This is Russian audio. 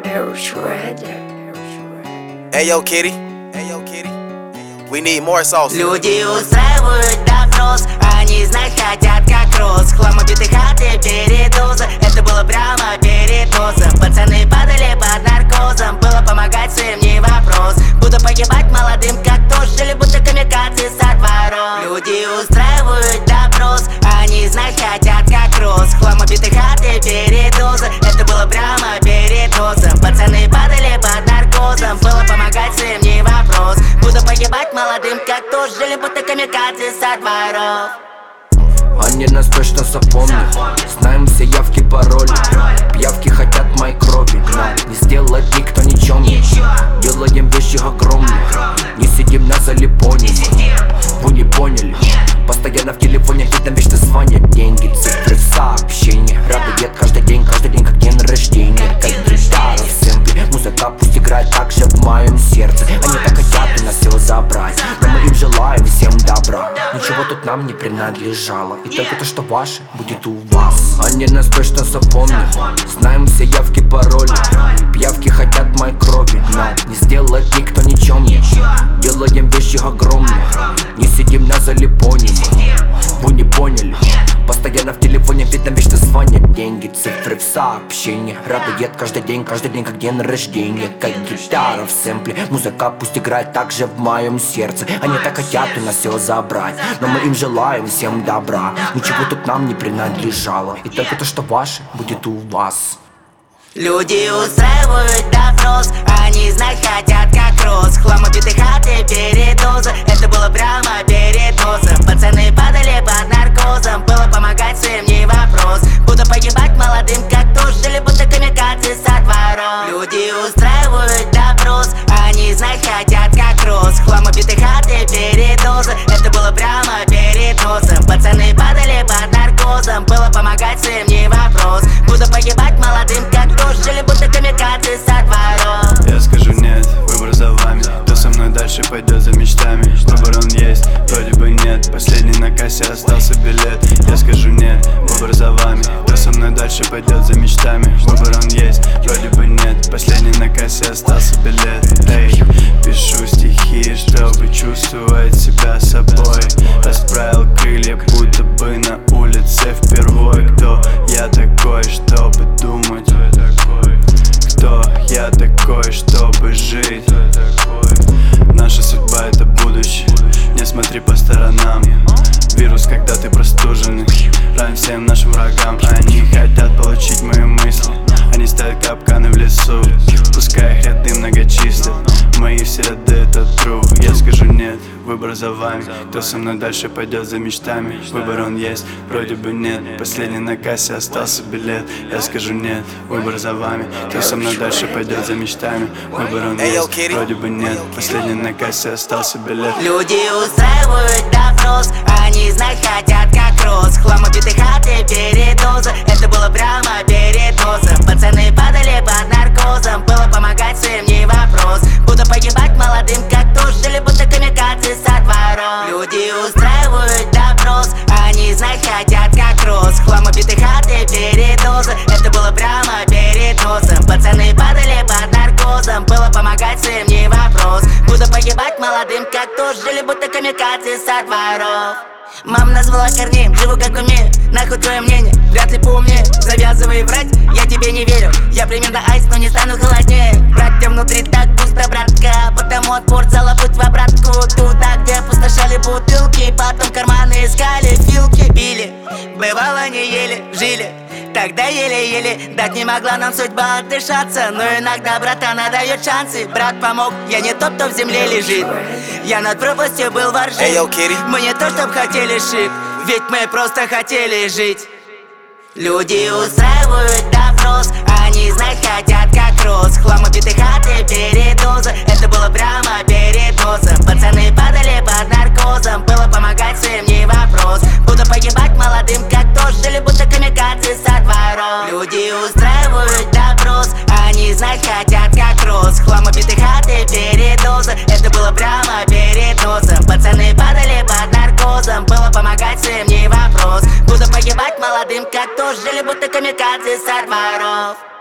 Hey yo, Kitty. We need more sauce. Люди устраивают допрос, они знать хотят как роз. Хлам убитых хаты, передоза, это было прямо перед носом. Пацаны падали под наркозом, было помогать своим не вопрос. Буду погибать молодым как тоже, жили будто камикадзе со двором. Люди устраивают допрос, они знать хотят как роз. Хлам убитых хаты, передоза, это было прямо перед носом. Пацаны падали под наркозом, было помогать своим не вопрос. Буду погибать молодым как тоже, жили будто камикадзе со дворов. Они нас точно запомнят, знаем все явки, пароли. Пьявки хотят моей крови, нам не сделать никто ничем не. Делаем вещи огромные, не сидим на залипоне. Вы не поняли, постоянно в телефоне где-то вечно звонят. Деньги, цифры, сообщения, радует каждый день как день рождения. Как гитара в сэмпле, музыка пусть играет так же в моем сердце. Они так хотят у нас все забрать, но мы им желаем всем добра. Ничего тут нам не принадлежало, и только то, что ваше, будет у вас. Они нас точно запомнят, знаем все явки, пароли. Пьявки хотят моей крови, нам не сделать никто ничем не. Делаем вещи огромные, не сидим на залипоне. Вы не поняли, постоянно в телефоне видно вечно звонят. Деньги, цифры в сообщении, радует каждый день как день рождения. Как гитара в сэмпле, музыка пусть играет так же в моем сердце. Они так хотят у нас все забрать, но мы им желаем всем добра. Ничего тут нам не принадлежало, и только то, что ваше, будет у вас. Люди устраивают допрос, они знать хотят как роз. Хлам убитых хаты, передоза, это было прямо перед носом. Пацаны падали под наркозом, было помогать своим не вопрос. Буду погибать молодым как тоже, жили будто камикадзе со двором. Люди устраивают допрос, они знать хотят как роз. Хлам убитых хаты, передоза, это было прямо перед носом. Пацаны падали под наркозом, было помогать своим не вопрос. Буду погибать молодым как тоже, жили будто камикадзе со двором. Я скажу нет, выбор за вами. Кто со мной дальше пойдет за мечтами? Выбор он есть, вроде бы нет. Последний на кассе остался билет. Я скажу нет, выбор за вами. Кто со мной дальше пойдет за мечтами? Выбор он есть, вроде бы нет. Последний на кассе остался билет. Эй, пишу стихи, чтобы чувствовать себя собой. Расправил крылья, будто бы на улице впервой. Кто я такой, чтобы думать? Кто я такой, чтобы жить? Наша судьба — это будущее, не смотри по сторонам. Вирус, когда ты простуженный, ран всем нашим врагам. Они хотят получить мои мысли, они ставят капканы в лесу. Пускай их ряды многочисленны, мои все ряды — это true. Я скажу нет, выбор за вами. Кто со мной дальше пойдет за мечтами? Выбор он есть, вроде бы нет. Последний на кассе остался билет. Я скажу нет, выбор за вами. Кто со мной дальше пойдет за мечтами? Выбор он есть, вроде бы нет. Последний на кассе остался билет. Люди устраивают допрос, они знать хотят как роз. Хлам убитых хаты, передоза, это было прямо перед носом. Пацаны падали под наркозом, было помогать своим не вопрос. Буду погибать молодым как тоже, жили будто камикадзе со двором. Люди устраивают допрос, они знать хотят как роз. Хлам убитых хаты, передоза, это было прямо перед носом. Пацаны падали под наркозом, было помогать своим не вопрос. Буду погибать молодым как тоже, жили будто камикадзе со дворов. Мама назвала корнеем, живу как умею. Нахуй твое мнение, вряд ли поумнее. Завязывай врать, я тебе не верю. Я примерно айс, но не стану холоднее. Братья внутри так пусто, братка, потому отпор зала путь в обратку. Туда, где опустошали бутылки, потом карманы искали, филки били. Бывало не ели, жили, тогда еле-еле. Дать не могла нам судьба отдышаться, но иногда брата дает шансы. Брат помог, я не тот, кто в земле лежит. Я над пропастью был воржит. Hey, yo, Kitty. Мы не то, чтоб хотели шик, ведь мы просто хотели жить. Люди устраивают допрос, они знать хотят как роз. Хлам убитых хаты, передоза, это было прямо перед носом. Пацаны падали под наркозом, было помогать своим не вопрос. Буду погибать молодым как тоже, жили будто камикадзе со двором. Люди устраивают допрос, они знать хотят как роз. Хлам убитых хаты, передоза, это было прямо перед носом. Пацаны падали под наркозом, было помогать своим не вопрос. Буду погибать молодым как тоже, жили будто камикадзе со дворов.